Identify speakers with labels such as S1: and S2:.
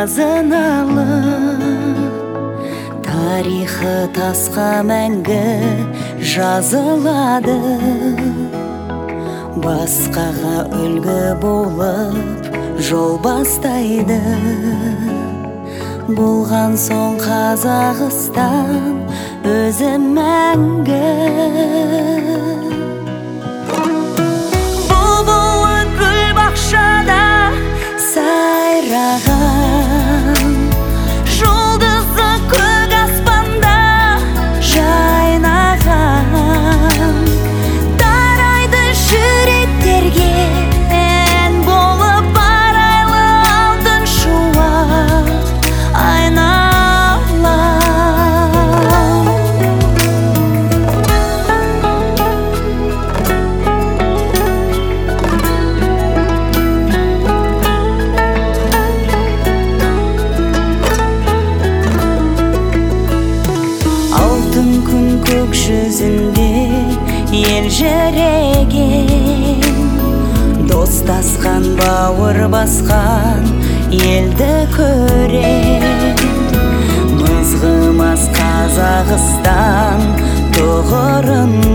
S1: қазыналы, тарихы тасқа мәңгі жазылады. Басқаға үлгі болып жол бастайды. Болған соң Қазақстан өзі мәңгі. Бұлбұлы гүл бақшада сайраған, жұлдызы көк аспанда жайнаған, тарайды жүректерге ән болып арайлы алтын шуақ айналам. Алтын күн көк жүзінде ел жүреген, достасқан бауыр басқан елді көрем. Мызғымас Қазақстан тұғырын